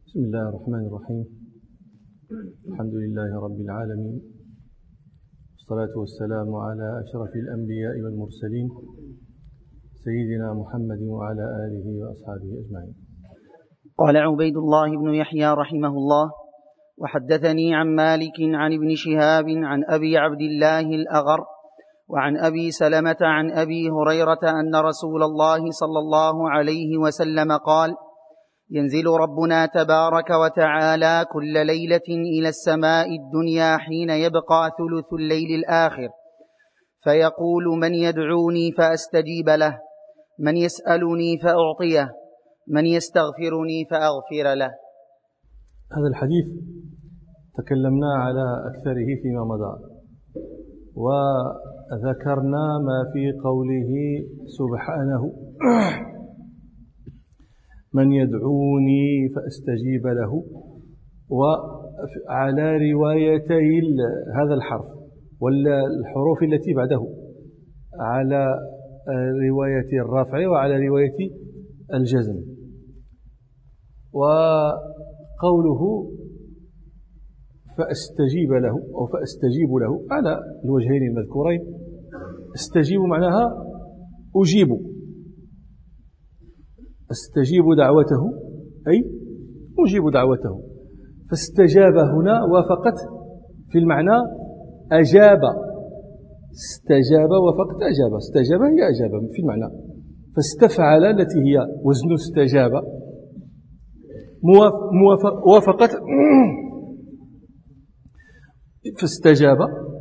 بسم الله الرحمن الرحيم. الحمد لله رب العالمين، والصلاة والسلام على أشرف الأنبياء والمرسلين سيدنا محمد وعلى آله وأصحابه أجمعين. قال عبيد الله بن يحيى رحمه الله: وحدثني عن مالك عن ابن شهاب عن أبي عبد الله الأغر وعن أبي سلمة عن أبي هريرة أن رسول الله صلى الله عليه وسلم قال: ينزل ربنا تبارك وتعالى كل ليلة إلى السماء الدنيا حين يبقى ثلث الليل الآخر، فيقول: من يدعوني فأستجيب له، من يسألني فأعطيه، من يستغفرني فأغفر له. هذا الحديث تكلمنا على أكثره فيما مضى، وذكرنا ما في قوله سبحانه: من يدعوني فأستجيب له، وعلى روايتي هذا الحرف والحروف التي بعده، على رواية الرفع وعلى رواية الجزم. وقوله فأستجيب له أو فأستجيب له على الوجهين المذكورين. استجيب معناها أجيب، استجيب دعوته أي أجيب دعوته. فاستجاب هنا وافقت في المعنى أجاب، استجاب وافقت أجاب، استجاب هي أجاب في المعنى. فاستفعل التي هي وزن استجاب وافقت فاستجاب،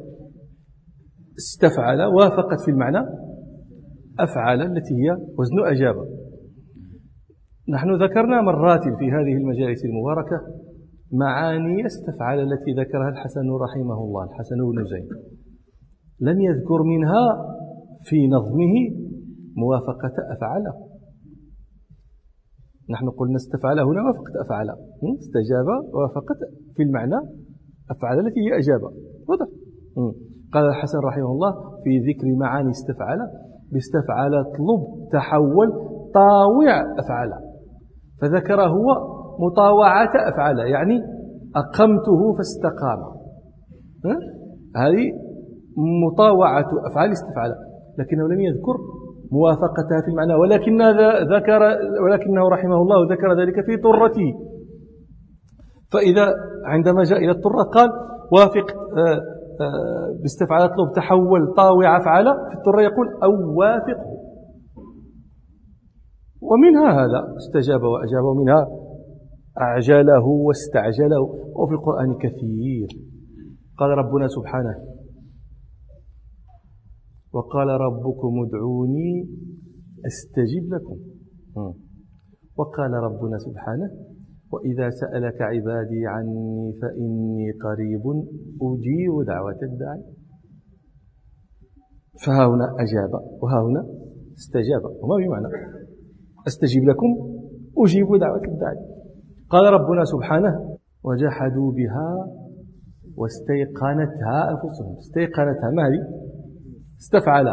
استفعل وافقت في المعنى أفعل التي هي وزن أجاب. نحن ذكرنا مرات في هذه المجالس المباركة معاني استفعل التي ذكرها الحسن رحمه الله، الحسن بن زيد، لم يذكر منها في نظمه موافقة أفعل. نحن قلنا استفعل هنا وافقت أفعل، استجاب وافقت في المعنى أفعل التي هي أجاب. واضح؟ قال الحسن رحمه الله في ذكر معاني استفعل: باستفعل اطلب تحول طاوع أفعل، فذكر هو مطاوعة أفعل، يعني أقمته فاستقام. هذه مطاوعة أفعال استفعل، لكنه لم يذكر موافقتها في المعنى، ولكنه رحمه الله ذكر ذلك في طرته. فإذا عندما جاء إلى الطرة قال وافق باستفعل اطلب تحول طاوع أفعل، في الطرة يقول أو وافقه. ومنها هذا استجاب وأجاب، ومنها أعجله واستعجله، وفي القرآن كثير. قال ربنا سبحانه: وقال ربكم ادعوني أستجب لكم. وقال ربنا سبحانه: وإذا سألك عبادي عني فإني قريب أجيب دعوة الداعي. فها هنا أجاب وها هنا استجاب، وما بمعنى أستجيب لكم أجيب دعوة الداعي. قال ربنا سبحانه: وجحدوا بها واستيقنتها أنفسهم. استيقنتها ما هذه؟ استفعل.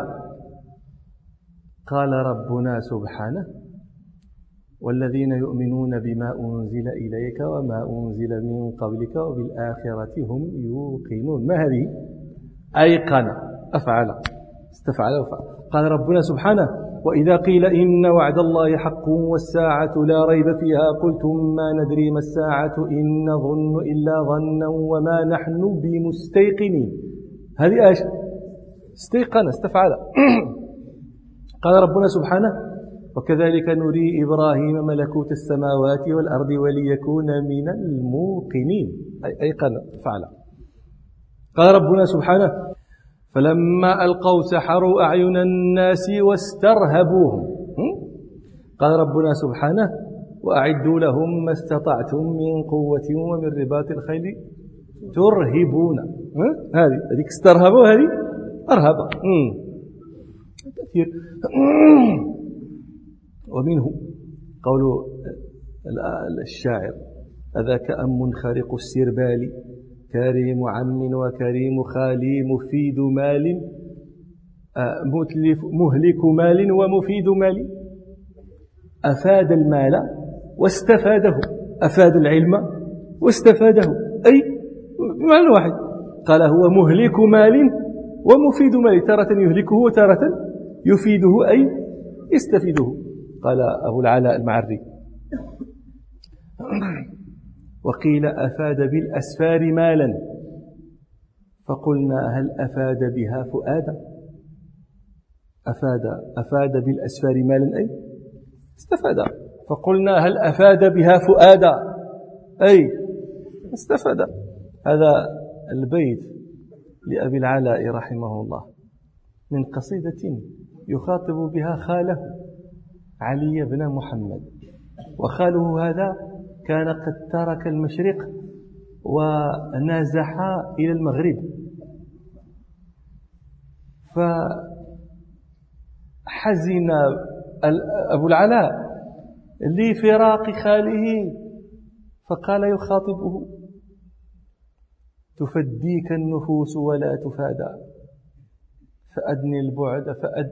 قال ربنا سبحانه: والذين يؤمنون بما أنزل إليك وما أنزل من قبلك وبالآخرة هم يوقنون. ما هذه؟ أيقن أفعل، استفعل وفعل. قال ربنا سبحانه: وإذا قيل إن وعد الله حق والساعة لا ريب فيها قلتم ما ندري ما الساعة إن نظن إلا ظنا وما نحن بمستيقنين. هذه إيش؟ استيقن، استفعل. قال ربنا سبحانه: وكذلك نري إبراهيم ملكوت السماوات والأرض وليكون من الموقنين. أيقن فعل. قال ربنا سبحانه: فلما ألقوا سحروا أعين الناس واسترهبوهم. قال ربنا سبحانه: وأعدوا لهم ما استطعتم من قوة ومن رباط الخيل ترهبون. هذه استرهبوا، هذه أرهب. كثير. ومنه قول الشاعر: أذاك أم خارق السربال كريم عم وكريم خالي مفيد مال مهلك مال ومفيد مال. أفاد المال واستفاده، أفاد العلم واستفاده، أي بمعنى واحد. قال هو مهلك مال ومفيد مال، تارة يهلكه وتارة يفيده أي يستفيده. قال أبو العلاء المعري: وقيل أفاد بالأسفار مالا فقلنا هل أفاد بها فؤادا. أفاد بالأسفار مالا أي استفاد، فقلنا هل أفاد بها فؤادا أي استفاد. هذا البيت لأبي العلاء رحمه الله من قصيدة يخاطب بها خاله علي بن محمد، وخاله هذا كان قد ترك المشرق ونازح إلى المغرب، فحزن أبو العلاء لفراق خاله، فقال يخاطبه: تفديك النفوس ولا تفادى، فأدني البعد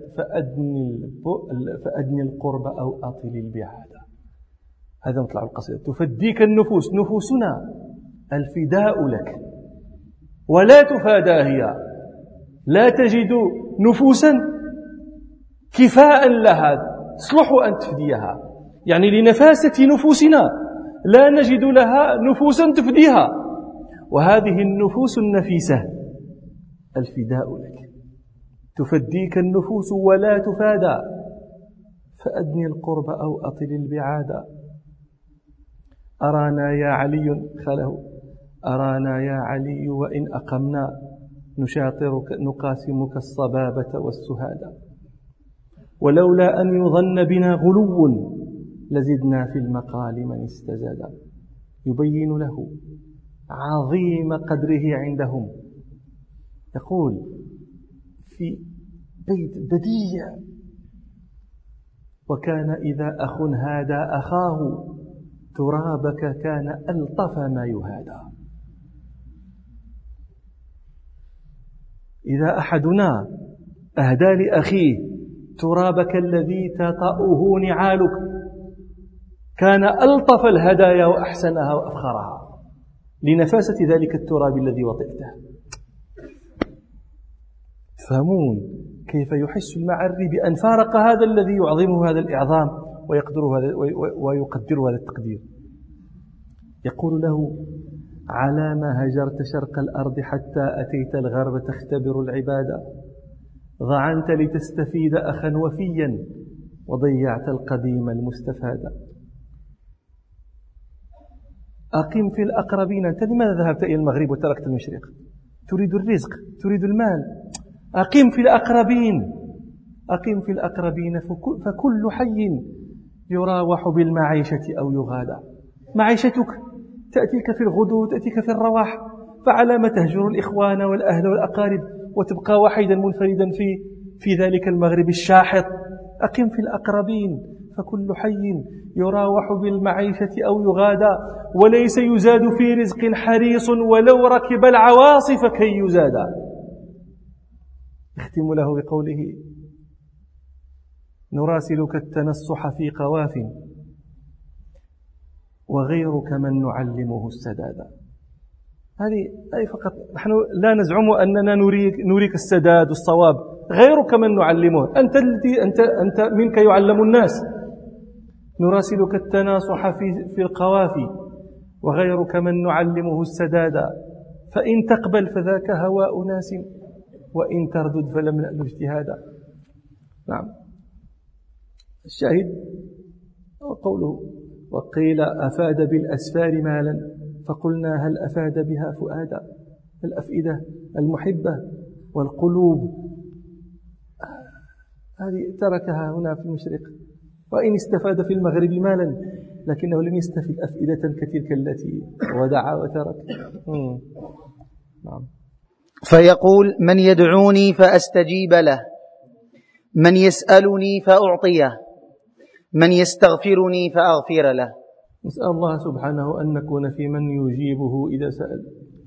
فأدني القرب أو أطل البعاد. هذا مطلع القصيدة. تفديك النفوس، نفوسنا الفداء لك، ولا تفادى هي، لا تجد نفوسا كفاء لها تصلح أن تفديها، يعني لنفاسة نفوسنا لا نجد لها نفوسا تفديها، وهذه النفوس النفيسة الفداء لك. تفديك النفوس ولا تفادى، فأدني القرب أو أطل البعاد. أرانا يا علي خاله، أرانا يا علي وإن أقمنا نشاطرك نقاسمك الصبابة والسهادة، ولولا أن يظن بنا غلو لزدنا في المقال من استزاد. يبين له عظيم قدره عندهم، يقول في بيت بديع: وكان إذا أخ هادى أخاه ترابك كان ألطف ما يهادى. إذا أحدنا أهدى لأخيه ترابك الذي تطأه نعالك كان ألطف الهدايا وأحسنها وأفخرها، لنفاسة ذلك التراب الذي وطئته. تفهمون كيف يحس المعري بأن فارق هذا الذي يعظمه هذا الإعظام ويقدر هذا التقدير. يقول له: على ما هجرت شرق الأرض حتى أتيت الغرب تختبر العبادة، ضعنت لتستفيد أخا وفيا وضيعت القديم المستفاد. أقم في الأقربين. أنت لماذا ذهبت إلى المغرب وتركت المشرق؟ تريد الرزق، تريد المال. أقم في الأقربين، أقم في الأقربين، فكل حي يراوح بالمعيشة أو يغادى. معيشتك تأتيك في الغدو، تأتيك في الرواح، فعلى ما تهجر الإخوان والأهل والأقارب وتبقى وحيدا منفردا في ذلك المغرب الشاحط. أقم في الأقربين، فكل حي يراوح بالمعيشة أو يغادى، وليس يزاد في رزق حريص ولو ركب العواصف كي يزادا. يختم له بقوله: نراسلك التنصح في قواف وغيرك من نعلمه السداد. هذه أي فقط نحن لا نزعم أننا نريك السداد والصواب، غيرك من نعلمه، أنت منك يعلم الناس. نراسلك التناصح في القوافي وغيرك من نعلمه السداد، فإن تقبل فذاك هواء ناس وإن تردد فلم نأل اجتهادا. نعم. الشاهد قوله: وقيل أفاد بالأسفار مالا فقلنا هل أفاد بها فؤادا. الأفئدة المحبة والقلوب هذه تركها هنا في المشرق، وإن استفاد في المغرب مالا لكنه لم يستفد أفئدة كتلك التي ودعا وترك. نعم. فيقول: من يدعوني فأستجيب له، من يسألني فأعطيه، من يستغفرني فأغفر له. نسأل الله سبحانه أن نكون في من يجيبه إذا سأل.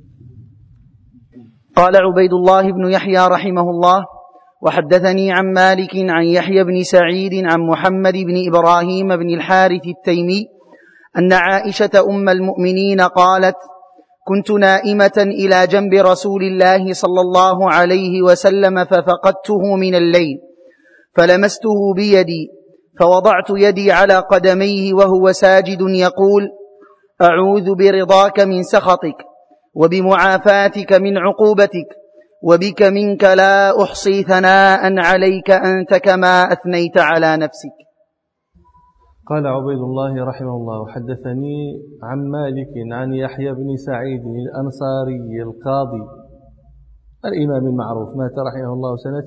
قال عبيد الله بن يحيى رحمه الله: وحدثني عن مالك عن يحيى بن سعيد عن محمد بن إبراهيم بن الحارث التيمي أن عائشة أم المؤمنين قالت: كنت نائمة إلى جنب رسول الله صلى الله عليه وسلم ففقدته من الليل، فلمسته بيدي، فوضعت يدي على قدميه وهو ساجد يقول: أعوذ برضاك من سخطك وبمعافاتك من عقوبتك، وبك منك لا أحصي ثناء عليك أنت كما أثنيت على نفسك. قال عبيد الله رحمه الله: حدثني عن مالك عن يحيى بن سعيد الأنصاري القاضي الإمام المعروف، مات رحمه الله سنة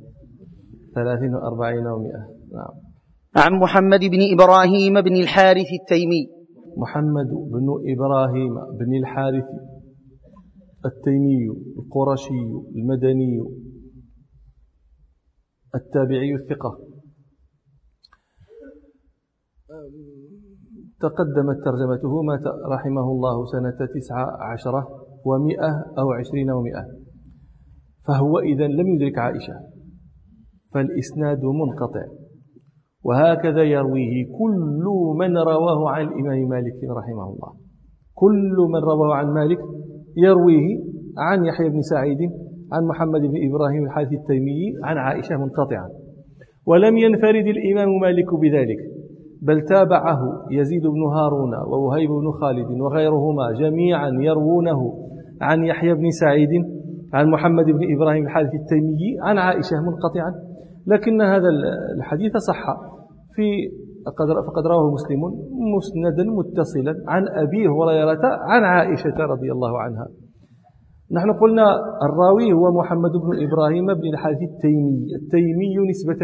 43 و100. نعم. عن محمد بن إبراهيم بن الحارث التيمي. محمد بن إبراهيم بن الحارث التيمي القرشي المدني التابعي الثقة. تقدمت ترجمته، مات رحمه الله سنة 19 و100 أو 20 و100، فهو إذن لم يدرك عائشة، فالإسناد منقطع. وهكذا يرويه كل من رواه عن الإمام مالك رحمه الله، كل من رواه عن مالك يرويه عن يحيى بن سعيد عن محمد بن إبراهيم الحارث التيمي عن عائشة منقطعا. ولم ينفرد الإمام مالك بذلك، بل تابعه يزيد بن هارون ووهيب بن خالد وغيرهما جميعا يروونه عن يحيى بن سعيد عن محمد بن إبراهيم الحارث التيمي عن عائشة منقطعا. لكن هذا الحديث صح فقد رواه مسلم مسندا متصلا عن أبي هريرة عن عائشة رضي الله عنها. نحن قلنا الراوي هو محمد بن إبراهيم بن الحارث التيمي نسبة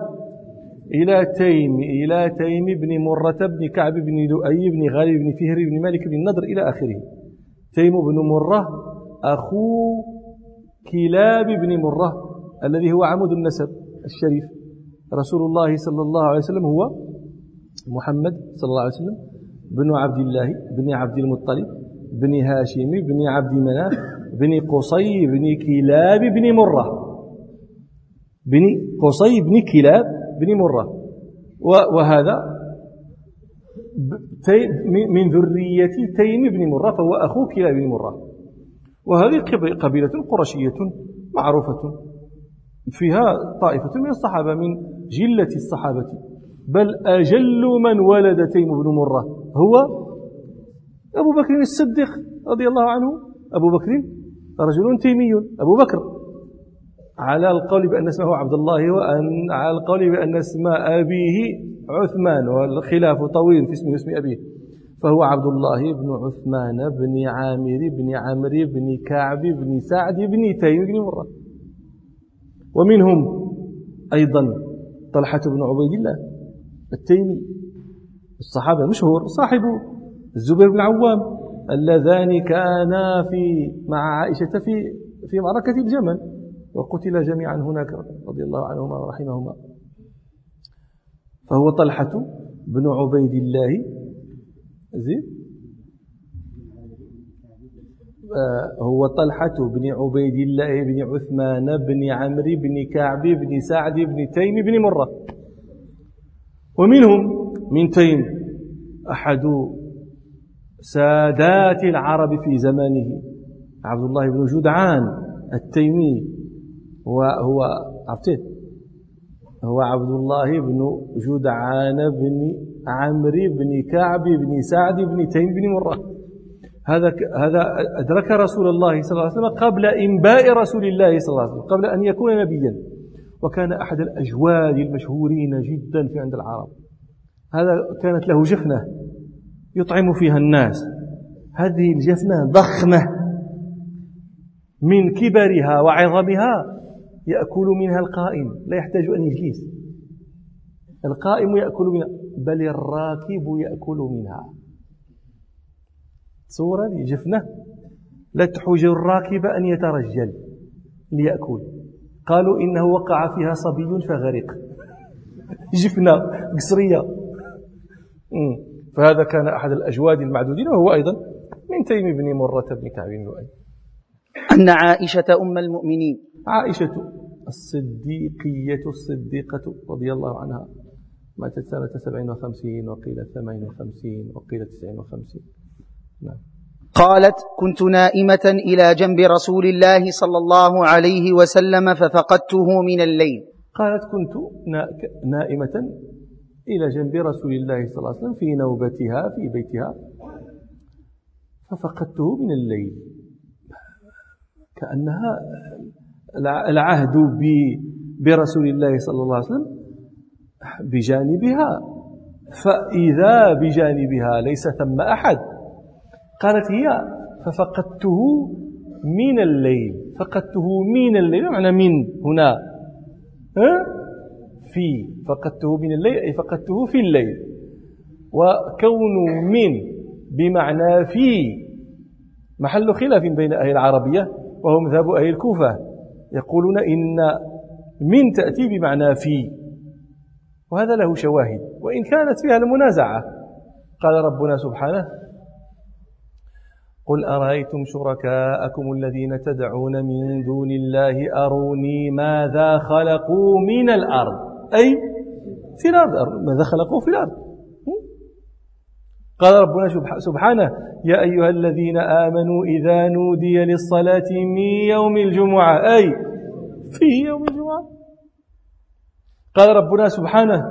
إلى تيم بن مرة بن كعب بن لؤي بن غالب بن فهر بن مالك بن النضر إلى آخره. تيم بن مرة أخو كلاب بن مرة الذي هو عمود النسب الشريف. رسول الله صلى الله عليه وسلم هو محمد صلى الله عليه وسلم بن عبد الله بن عبد المطلب بن هاشم بن عبد مناف بن قصي بن كلاب بن مرة، بن قصي بن كلاب بن مرة، وهذا من ذرية تيم بن مرة، فهو أخو كلاب بن مرة. وهذه قبيلة قرشية معروفة فيها طائفة من الصحابة من جلة الصحابة، بل أجل من ولد تيم بن مرة هو أبو بكر الصديق رضي الله عنه. أبو بكر رجل تيمي، أبو بكر، على القول بأن اسمه عبد الله، وأن على القول بأن اسم أبيه عثمان، والخلاف طويل في اسمه واسم أبيه، فهو عبد الله بن عثمان بن عامر بن عمرو بن كعب بن سعد بن تيم بن مرة. ومنهم أيضا طلحة بن عبيد الله التيمي، الصحابة مشهور، صاحب الزبير بن عوام، اللذان كانا مع عائشة في معركة الجمل وقتل جميعا هناك رضي الله عنهما ورحمهما. فهو طلحة بن عبيد الله هو طلحة بن عبيد الله بن عثمان بن عمرو بن كعب بن سعد بن تيم بن مرة. ومنهم من تيم أحد سادات العرب في زمانه عبد الله بن جدعان التيمي، وهو هو عبد الله بن جدعان بن عمرو بن كعب بن سعد بن تيم بن مرة. هذا أدرك رسول الله صلى الله عليه وسلم قبل إنباء رسول الله صلى الله عليه وسلم، قبل أن يكون نبيا، وكان أحد الأجواد المشهورين جدا في عند العرب. هذا كانت له جفنة يطعم فيها الناس، هذه الجفنة ضخمة من كبرها وعظمها يأكل منها القائم، لا يحتاج أن يجلس، القائم يأكل منها، بل الراكب يأكل منها. صورة جفنة لا تحوج الراكب أن يترجل ليأكل، قالوا إنه وقع فيها صبي فغرق. جفنة قصرية. فهذا كان أحد الأجواد المعدودين، وهو أيضا من تيم بن مرة بن كعب بن لؤي. أن عائشة أم المؤمنين، عائشة الصديقية الصديقة رضي الله عنها، ماتت سنة 57 وقيل 58 وقيل 59. نعم. قالت: كنت نائمة إلى جنب رسول الله صلى الله عليه وسلم ففقدته من الليل. قالت: كنت نائمة إلى جنب رسول الله صلى الله عليه وسلم في نوبتها في بيتها ففقدته من الليل. كأنها العهد برسول الله صلى الله عليه وسلم بجانبها، فإذا بجانبها ليس ثم أحد. قالت هي: ففقدته من الليل. فقدته من الليل معنى من هنا في، فقدته من الليل أي فقدته في الليل. وكون من بمعنى في محل خلاف بين أهل العربية، وهو مذهب أهل الكوفة، يقولون إن من تأتي بمعنى في، وهذا له شواهد وإن كانت فيها المنازعة. قال ربنا سبحانه: قل أرأيتم شركاءكم الذين تدعون من دون الله أروني ماذا خلقوا من الأرض، أي في الأرض، ماذا خلقوا في الأرض. قال ربنا سبحانه: يا أيها الذين آمنوا إذا نودي للصلاة من يوم الجمعة، أي في يوم الجمعة. قال ربنا سبحانه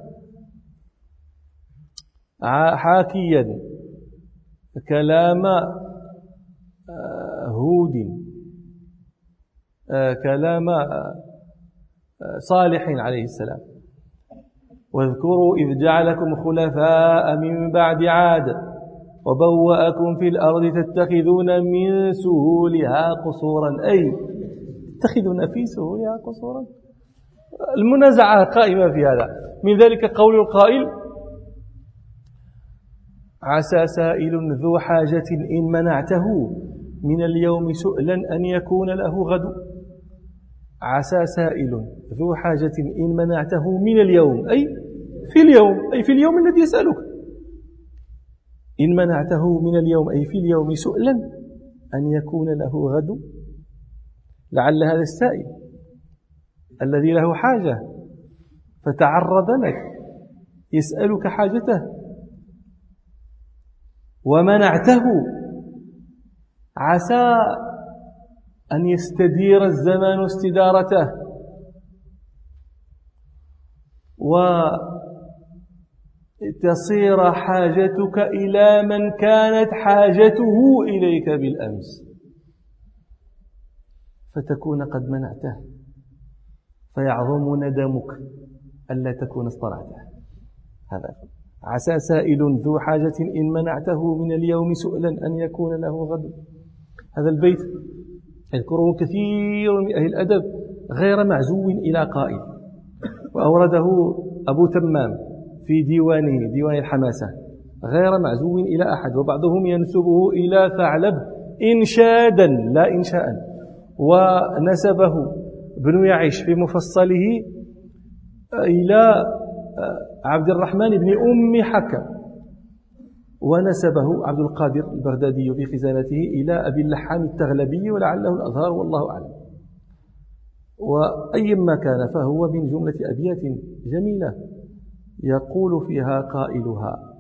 حاكيا كلام هود، كلام صالح عليه السلام: واذكروا إذ جعلكم خلفاء من بعد عاد وبوأكم في الأرض تتخذون من سهولها قصورا، أي تتخذون في سهولها قصورا. المنازعة قائمة في هذا. من ذلك قول القائل: عسى سائل ذو حاجة إن منعته من اليوم سؤلا أن يكون له غد. عسى سائل ذو حاجة إن منعته من اليوم، أي في اليوم، أي في اليوم الذي يسألك. إن منعته من اليوم أي في اليوم سؤلا أن يكون له غد. لعل هذا السائل الذي له حاجة فتعرض لك يسألك حاجته ومنعته، عسى أن يستدير الزمان استدارته وتصير حاجتك إلى من كانت حاجته إليك بالأمس، فتكون قد منعته فيعظم ندمك ألا تكون اصطنعته. هذا عسى سائل ذو حاجة إن منعته من اليوم سؤلا أن يكون له غد. هذا البيت يذكره كثير من أهل الأدب غير معزو إلى قائل، وأورده أبو تمام في ديوانه ديوان الحماسة غير معزو إلى أحد، وبعضهم ينسبه إلى ثعلب إنشادا لا إنشاء، ونسبه ابن يعيش في مفصله إلى عبد الرحمن بن أم حكم، ونسبه عبد القادر البغدادي في خزانته إلى أبي اللحام التغلبي ولعله الأظهر والله أعلم. وأيما كان فهو من جملة أبيات جميلة يقول فيها قائلها: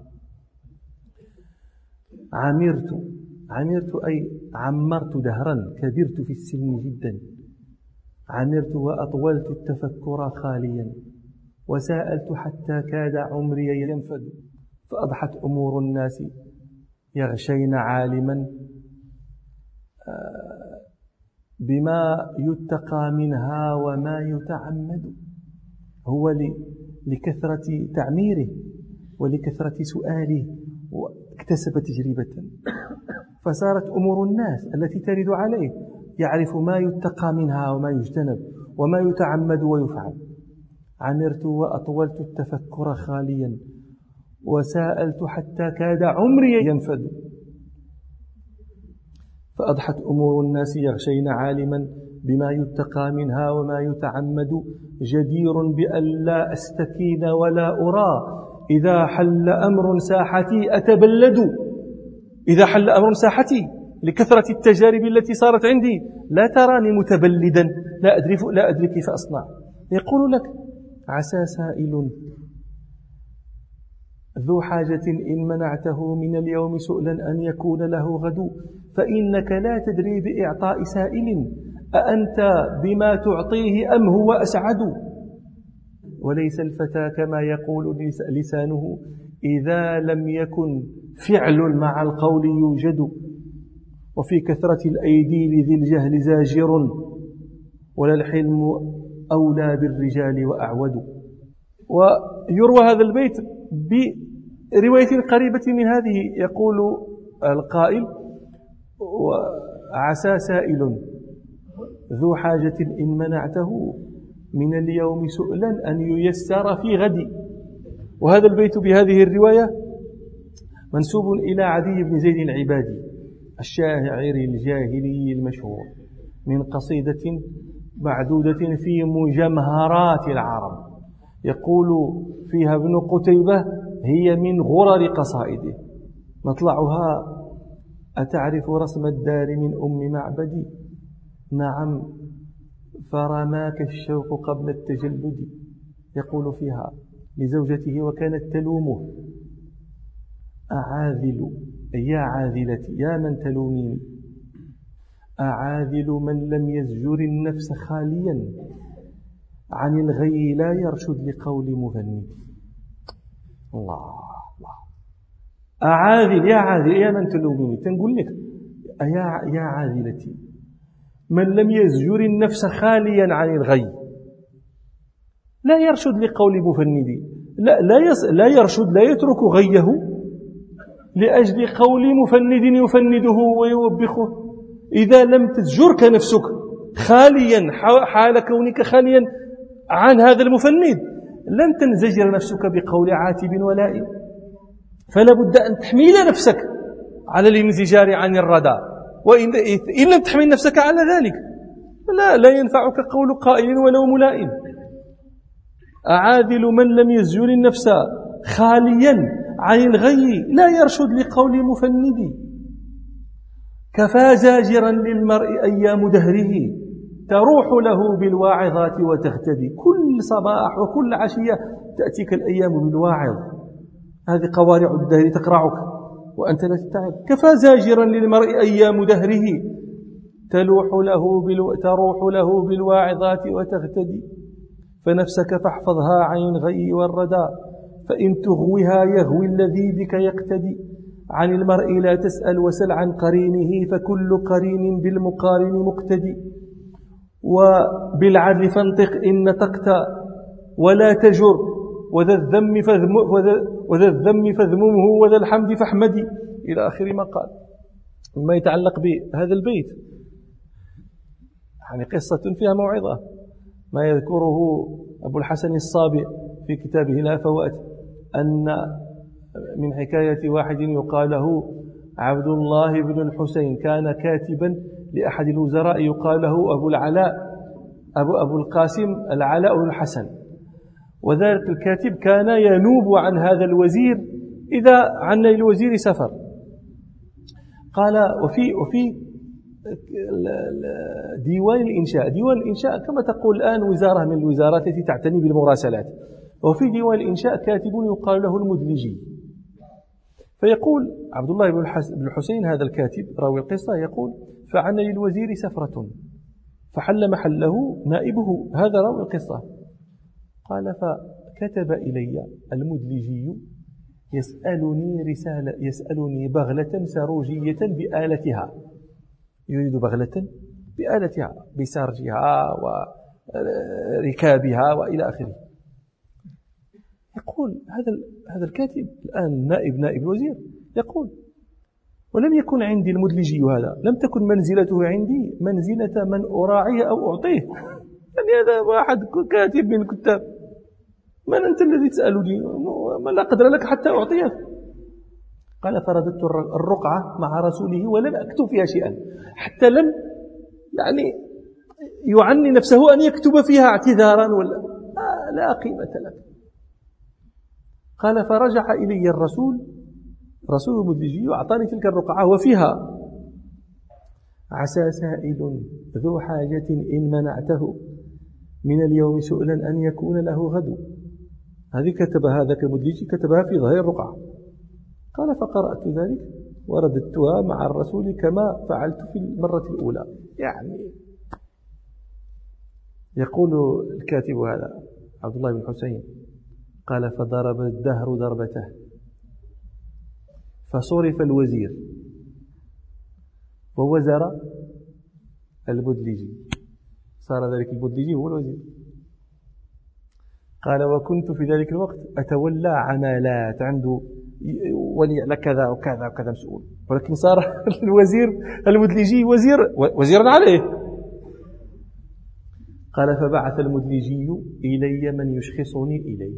عمرت أي عمرت دهرا، كبرت في السن جدا، عمرت وأطولت التفكر خاليا، وسألت حتى كاد عمري ينفد، فأضحت أمور الناس يغشين عالما بما يتقى منها وما يتعمد. هو لكثرة تعميره ولكثرة سؤاله واكتسب تجربة، فصارت أمور الناس التي ترد عليه يعرف ما يتقى منها وما يجتنب وما يتعمد ويفعل. عمرت وأطولت التفكر خاليا، وسألت حتى كاد عمري ينفد، فأضحت أمور الناس يغشين عالما بما يتقى منها وما يتعمد، جدير بألا أستكين ولا أرى، إذا حل أمر ساحتي أتبلد. إذا حل أمر ساحتي لكثرة التجارب التي صارت عندي لا تراني متبلدا لا أدري كيف أصنع. يقول لك: عسى سائل ذو حاجة إن منعته من اليوم سؤلا أن يكون له غد، فإنك لا تدري بإعطاء سائل أأنت بما تعطيه أم هو أسعد. وليس الفتى كما يقول لسانه إذا لم يكن فعل مع القول يوجد، وفي كثرة الأيدي لذي الجهل زاجر، ولا الحلم أولى بالرجال وأعود. ويروى هذا البيت برواية قريبة من هذه، يقول القائل: وعسى سائل ذو حاجة إن منعته من اليوم سؤلا أن ييسر في غد. وهذا البيت بهذه الرواية منسوب إلى عدي بن زيد العبادي الشاعر الجاهلي المشهور، من قصيدة معدودة في مجمهرات العرب، يقول فيها ابن قتيبة: هي من غرر قصائده مطلعها: أتعرف رسم الدار من أم معبدي؟ نعم فرماك الشوق قبل التجلد. يقول فيها لزوجته وكانت تلومه: أعاذل يا عاذلتي يا من تلوميني، أعاذل من لم يزجر النفس خاليا عن الغي لا يرشد لقول مفند. الله الله، أعاذل يا عاذل يا من تلوميني، تنقول لك يا عاذلتي من لم يزجر النفس خاليا عن الغي لا يرشد لقول مفند. لا يرشد، لا يترك غيه لأجل قول مفند يفنده ويوبخه. إذا لم تزجرك نفسك خاليا حال كونك خاليا عن هذا المفند لن تنزجر نفسك بقول عاتب ولائم، فلا بد أن تحميل نفسك على الانزجار عن الردى، وإن لم تحمل نفسك على ذلك لا ينفعك قول قائل ولو ملائم. أعاذل من لم يزجر النفس خاليا عن الغي لا يرشد لقول مفند، كفى زاجرا للمرء أيام دهره تروح له بالواعظات وتغتدي. كل صباح وكل عشية تأتيك الأيام بالواعظ، هذه قوارع الدهر تقرعك وأنت لا تتعب. كفى زاجرا للمرء أيام دهره تروح له بالواعظات وتغتدي، فنفسك فاحفظها عن الغي والردى، فإن تغوها يغوي الذي بك يقتدي. عن المرء لا تسأل وسل عن قرينه، فكل قرين بالمقارن مقتدي. وبالعدل فانطق إن نطقت ولا تجر، وذا الذم فاذممه وذا الحمد فاحمدي، إلى آخر ما قال. مما يتعلق بهذا البيت يعني قصة فيها موعظة، ما يذكره أبو الحسن الصابئ في كتابه لا فوات، أن من حكاية واحد يقال له عبد الله بن الحسين كان كاتبا لأحد الوزراء يقال له أبو القاسم العلاء بن الحسن، وذلك الكاتب كان ينوب عن هذا الوزير إذا عن الوزير سفر. قال وفي ديوان الإنشاء كما تقول الآن وزارة من الوزارات التي تعتني بالمراسلات، وفي ديوان الإنشاء كاتب يقال له المدلجي. فيقول عبد الله بن الحسين هذا الكاتب راوي القصة يقول: فعن للوزير سفرة فحل محله نائبه، هذا راوي القصة. قال: فكتب إلي المدلجي يسألني بغلة سروجية بآلتها، يريد بغلة بآلتها بسارجها وركابها وإلى آخره. يقول هذا الكاتب الآن نائب الوزير يقول: ولم يكن عندي المدلجي هذا، لم تكن منزلته عندي منزلة من أراعيه أو أعطيه. يعني هذا واحد كاتب من الكتاب، من أنت الذي تسألني؟ ما لا قدر لك حتى أعطيك. قال: فرددت الرقعة مع رسوله ولم أكتب فيها شيئا، حتى لم يعني نفسه أن يكتب فيها اعتذارا ولا لا قيمة لك. قال: فرجع إلي رسول المدلجي وأعطاني تلك الرقعة وفيها: عسى سائل ذو حاجة إن منعته من اليوم سؤلا أن يكون له غد. هذه كتبها هذاك المدلجي كتبها في ظهير الرقعة. قال فقرأت ذلك ورددتها مع الرسول كما فعلت في المرة الأولى. يعني يقول الكاتب هذا عبد الله بن حسين قال فضرب الدهر ضربته فصرف الوزير ووزر البدلجي، صار ذلك البدلجي هو الوزير. قال وكنت في ذلك الوقت أتولى عمالات، عنده ولي على كذا وكذا وكذا مسؤول، ولكن صار الوزير المدلجي وزيرا عليه. قال فبعث المدلجي إلي من يشخصني إليه.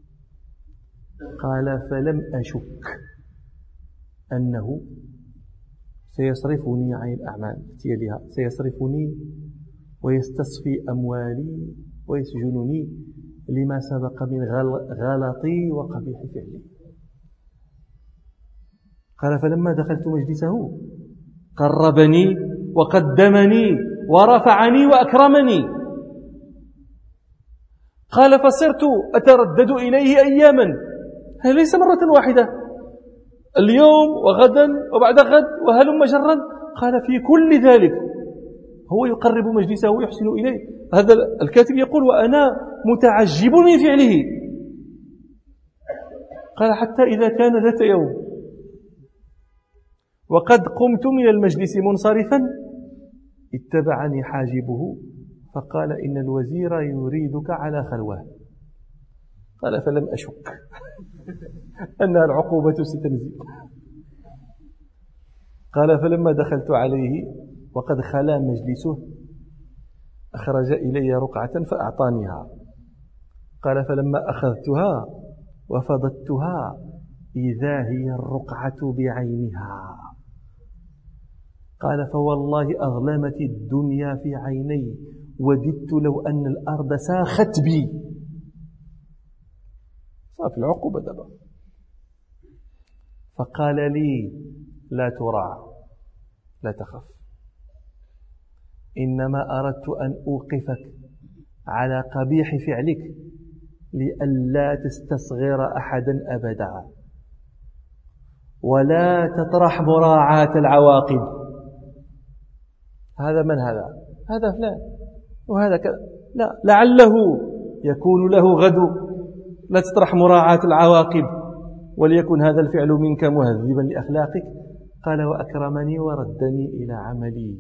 قال فلم أشك أنه سيصرفني عن الأعمال تيلها، سيصرفني ويستصفي أموالي ويسجنني لما سبق من غلطي وقبيح فعلي. قال فلما دخلت مجلسه قربني وقدمني ورفعني وأكرمني. قال فصرت أتردد إليه أياما، هذا ليس مرة واحدة، اليوم وغدا وبعد غد وهلم جرا. قال في كل ذلك هو يقرب مجلسه ويحسن إليه. هذا الكاتب يقول وأنا متعجب من فعله. قال حتى إذا كان ذات يوم وقد قمت من المجلس منصرفا اتبعني حاجبه فقال إن الوزير يريدك على خلوه. قال فلم أشك أن العقوبة ستنزل. قال فلما دخلت عليه وقد خلا مجلسه أخرج إلي رقعة فأعطانيها. قال فلما أخذتها وفضتها إذا هي الرقعة بعينها. قال فوالله أظلمت الدنيا في عيني وددت لو أن الأرض ساخت بي. صار في العقوبة دابا. فقال لي لا تراع لا تخف، إنما أردت أن أوقفك على قبيح فعلك لئلا تستصغر أحدا أبدا ولا تطرح مراعاة العواقب. هذا من هذا فلان وهذا كذا، لا لعله يكون له غد، لا تطرح مراعاة العواقب وليكن هذا الفعل منك مهذبا لأخلاقك. قال وأكرمني وردني إلى عملي.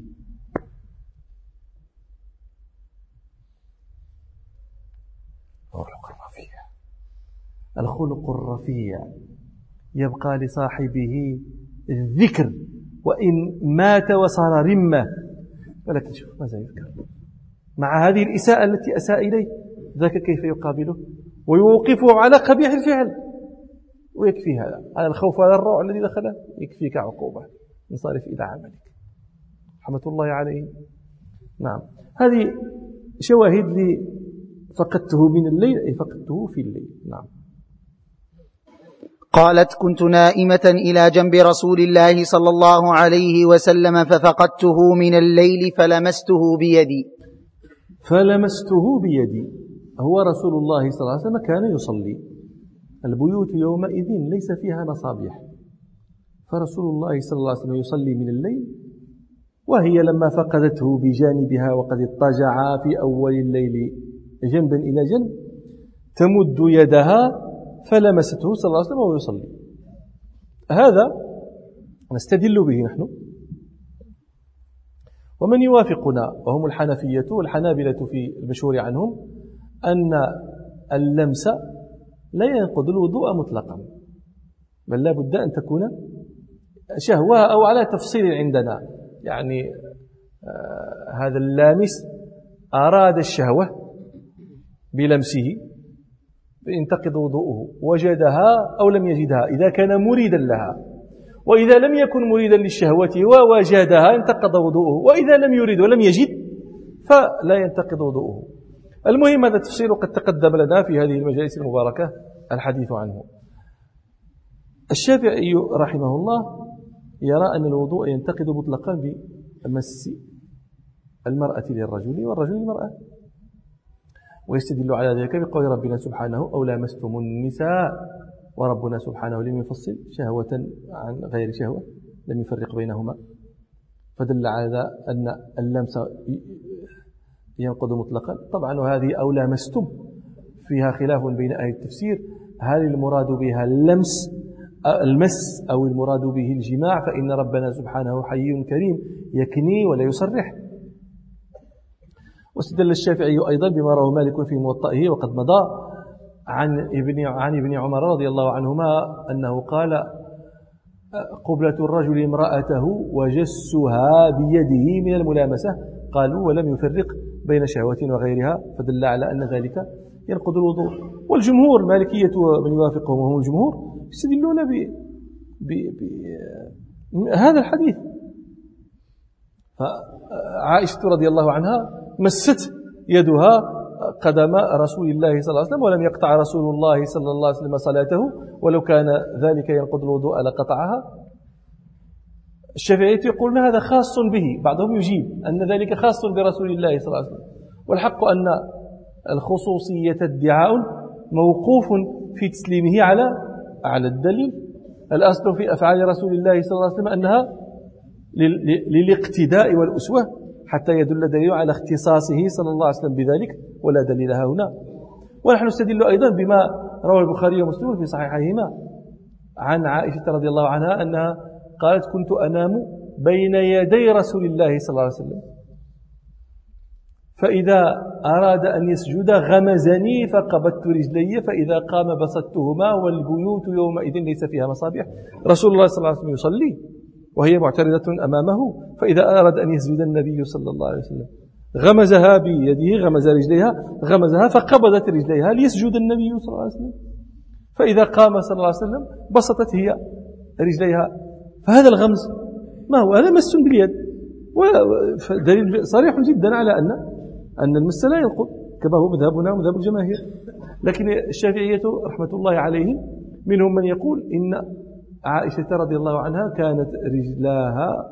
الخلق الرفيع يبقى لصاحبه الذكر وإن مات وصار رمة، ولكن شوف ماذا يذكر مع هذه الإساءة التي أساء إليه، ذاك كيف يقابله ويوقفه على قبيح الفعل. ويكفي هذا، على الخوف على الروع الذي دخله يكفيك عقوبة، انصرف إلى عملك رحمة الله عليه. نعم، هذه شواهد لي فقدته من الليل، أي فقدته في الليل. نعم. قالت كنت نائمة إلى جنب رسول الله صلى الله عليه وسلم ففقدته من الليل فلمسته بيدي. هو رسول الله صلى الله عليه وسلم كان يصلي. البيوت يومئذ ليس فيها مصابيح، فرسول الله صلى الله عليه وسلم يصلي من الليل، وهي لما فقدته بجانبها وقد اضطجع في أول الليل جنبا إلى جنب تمد يدها فلمسته صلى الله عليه وسلم وهو يصلي. هذا نستدل به نحن ومن يوافقنا وهم الحنفية والحنابلة في المشهور عنهم أن اللمس لا ينقض الوضوء مطلقا، بل لا بد أن تكون شهوة أو على تفصيل عندنا، يعني هذا اللامس أراد الشهوة بلمسه فينتقض وضوءه، وجدها أو لم يجدها إذا كان مريدا لها، وإذا لم يكن مريدا للشهوة ووجدها انتقض وضوءه، وإذا لم يريد ولم يجد فلا ينتقض وضوءه. المهم هذا التفصيل قد تقدم لنا في هذه المجالس المباركة الحديث عنه. الشافعي رحمه الله يرى أن الوضوء ينتقض مطلقا بمس المرأة للرجل والرجل للمرأة. ويستدل على ذلك بقول ربنا سبحانه أو لامستم النساء، وربنا سبحانه لم يفصل شهوة عن غير شهوة، لم يفرق بينهما، فدل على أن اللمس ينقض مطلقا. طبعا وهذه أو لامستم فيها خلاف بين أهل التفسير، هل المراد بها المس أو المراد به الجماع، فإن ربنا سبحانه حي كريم يكني ولا يصرح. واستدل الشافعي أيضا بما رواه مالك في موطئه وقد مضى عن ابن عمر رضي الله عنهما أنه قال قبلة الرجل امرأته وجسها بيده من الملامسة، قالوا ولم يفرق بين شهوة وغيرها، فدل على أن ذلك ينقض الوضوء. والجمهور المالكية ومن يوافقهم وهم الجمهور يستدلون بهذا الحديث. فعائشة رضي الله عنها مست يدها قدم رسول الله صلى الله عليه وسلم ولم يقطع رسول الله صلى الله عليه وسلم صلاته، ولو كان ذلك ينقض الوضوء لقطعها. الشافعية يقولون هذا خاص به، بعضهم يجيب أن ذلك خاص برسول الله صلى الله عليه وسلم، والحق أن الخصوصية ادعاء موقوف في تسليمه على الدليل. الأصل في أفعال رسول الله صلى الله عليه وسلم أنها للاقتداء والأسوة، حتى يدل دليل على اختصاصه صلى الله عليه وسلم بذلك، ولا دليل هنا. ونحن نستدل أيضا بما روى البخاري ومسلم في صحيحيهما عن عائشة رضي الله عنها أنها قالت كنت أنام بين يدي رسول الله صلى الله عليه وسلم، فإذا أراد أن يسجد غمزني فقبضت رجلي، فإذا قام بسطتهما، والبيوت يومئذ ليس فيها مصابيح. رسول الله صلى الله عليه وسلم يصلي وهي معترضة أمامه، فإذا أراد أن يسجد النبي صلى الله عليه وسلم غمزها بيده، غمز رجليها، غمزها فقبضت رجليها ليسجد النبي صلى الله عليه وسلم، فإذا قام صلى الله عليه وسلم بسطت هي رجليها. فهذا الغمز ما هو؟ هذا مس باليد، ودليل صريح جدا على أن المس لا ينقض، كما هو مذهبنا ومذهب الجماهير. لكن الشافعية رحمة الله عليهم منهم من يقول إن عائشة رضي الله عنها كانت رجلاها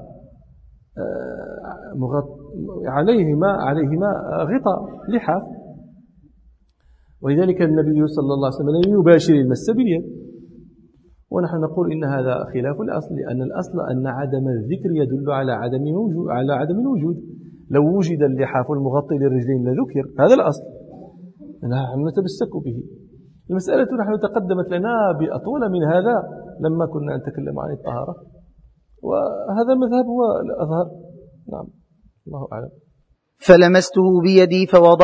عليهما غطاء لحاف، ولذلك النبي صلى الله عليه وسلم لم يباشر المس باليد. ونحن نقول إن هذا خلاف الأصل، لأن الأصل أن عدم الذكر يدل على عدم الوجود. لو وجد اللحاف المغطي للرجلين لذكر، هذا الأصل، نحن نتمسك به. المسألة نحن تقدمت لنا بأطول من هذا لما كنا نتكلم عن الطهارة، وهذا المذهب هو الأظهر. نعم، الله أعلم. فلمسته بيدي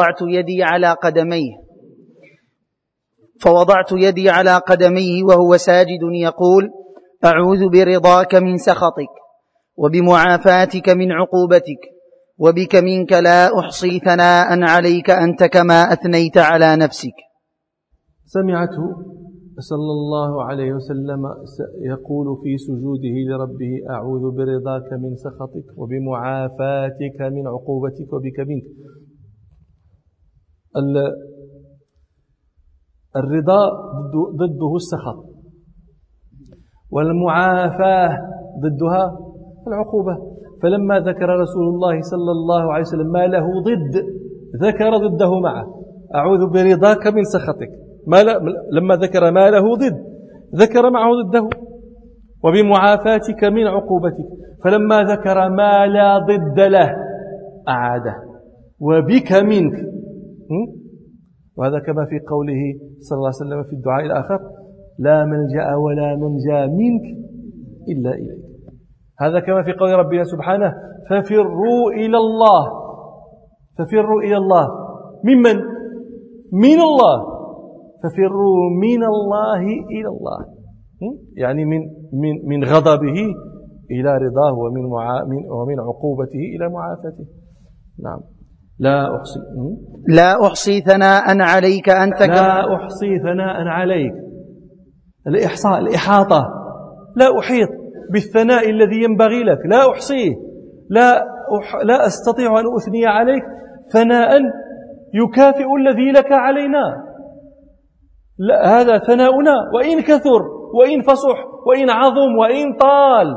فوضعت يدي على قدميه وهو ساجد يقول أعوذ برضاك من سخطك وبمعافاتك من عقوبتك وبك منك لا أحصي ثناء عليك أنت كما أثنيت على نفسك. سمعته صلى الله عليه وسلم يقول في سجوده لربه أعوذ برضاك من سخطك وبمعافاتك من عقوبتك وبك منك. الرضا ضده السخط، والمعافاة ضدها العقوبة. فلما ذكر رسول الله صلى الله عليه وسلم ما له ضد ذكر ضده معه، أعوذ برضاك من سخطك. لما ذكر ما له ضد ذكر معه ضده، وبمعافاتك من عقوبتك. فلما ذكر ما لا ضد له أعاده، وبك منك. وهذا كما في قوله صلى الله عليه وسلم في الدعاء الآخر لا ملجأ ولا منجا منك إلا إليك. هذا كما في قول ربنا سبحانه ففروا إلى الله. ففروا إلى الله ممن؟ من الله. ففروا من الله إلى الله، يعني من غضبه إلى رضاه، ومن عقوبته إلى معافاته. نعم. لا أحصي ثناء عليك أنت لا أحصي ثناء عليك. الإحصاء، الإحاطة. لا أحيط بالثناء الذي ينبغي لك، لا أحصيه، لا أستطيع أن أثني عليك ثناء يكافئ الذي لك علينا. لا، هذا ثناؤنا وإن كثر وإن فصح وإن عظم وإن طال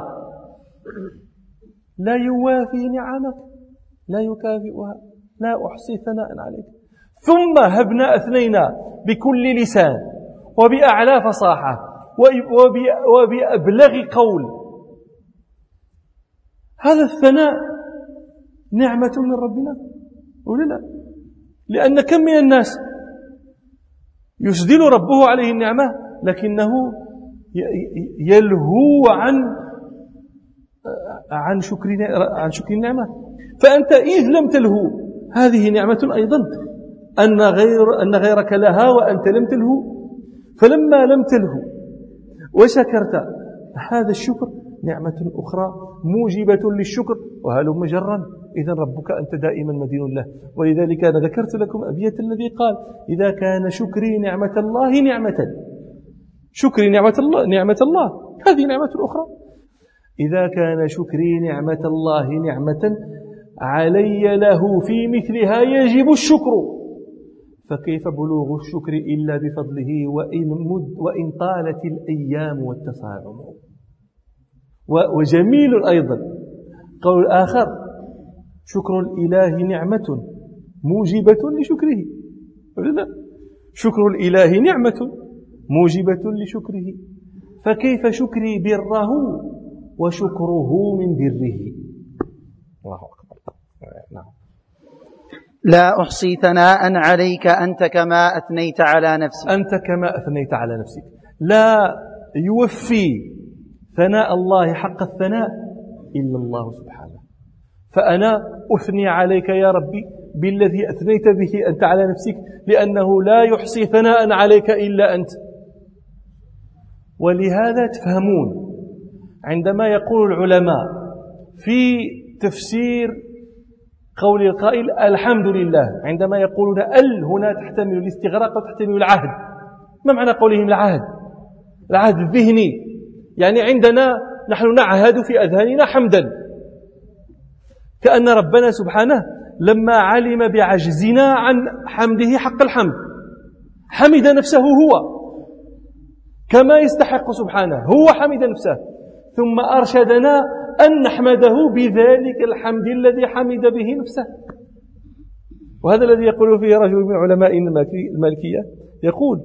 لا يوافي نعمك، لا يكافئها. لا أحصي ثناء عليك. ثم هبنا أثنينا بكل لسان وبأعلى فصاحة وبأبلغ قول. هذا الثناء نعمة من ربنا ولا لا؟ لأن كم من الناس يسدل ربه عليه النعمة لكنه يلهو عن شكر النعمة. فأنت إذ لم تلهو هذه نعمة أيضا أن غيرك لها وأنت لم تلهو. فلما لم تلهو وشكرت هذا الشكر نعمة أخرى موجبة للشكر وهلم جرا. إذن ربك أنت دائما مدين له. ولذلك أنا ذكرت لكم أبيات الذي قال إذا كان شكري نعمة الله نعمة، شكري نعمة الله هذه نعمة أخرى. إذا كان شكري نعمة الله نعمة علي له في مثلها يجب الشكر، فكيف بلوغ الشكر إلا بفضله وإن طالت الأيام والتصاعم. وجميل أيضا قول آخر شكر الإله نعمة موجبة لشكره. شكر الإله نعمة موجبة لشكره، فكيف شكري بره وشكره من بره. الله أكبر. نعم. لا أحصي ثناء عليك أنت كما أثنيت على نفسك. أنت كما أثنيت على نفسك. لا يوفي ثناء الله حق الثناء إلا الله سبحانه. فأنا أثني عليك يا ربي بالذي أثنيت به أنت على نفسك، لأنه لا يحصي ثناء عليك إلا أنت. ولهذا تفهمون عندما يقول العلماء في تفسير قول القائل الحمد لله، عندما يقولون هنا تحتمل الاستغراق وتحتمل العهد. ما معنى قولهم العهد؟ العهد الذهني، يعني عندنا نحن نعهد في أذهاننا حمدا، كأن ربنا سبحانه لما علم بعجزنا عن حمده حق الحمد حمد نفسه هو كما يستحق سبحانه، هو حمد نفسه ثم أرشدنا أن نحمده بذلك الحمد الذي حمد به نفسه. وهذا الذي يقول فيه رجل من علماء المالكية يقول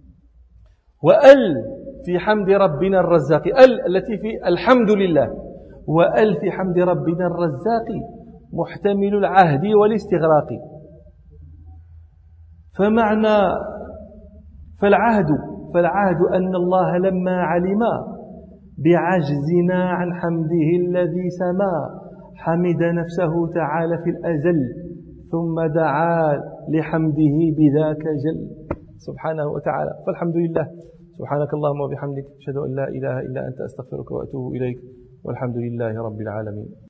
وأل في حمد ربنا الرزاق، التي في الحمد لله، وأل في حمد ربنا الرزاق محتمل العهد والاستغراق. فالعهد أن الله لما علم بعجزنا عن حمده الذي سما حمد نفسه تعالى في الأزل ثم دعا لحمده بذاك جل سبحانه وتعالى. فالحمد لله. سبحانك اللهم وبحمدك أشهد أن لا إله إلا أنت أستغفرك وأتوب إليك والحمد لله رب العالمين.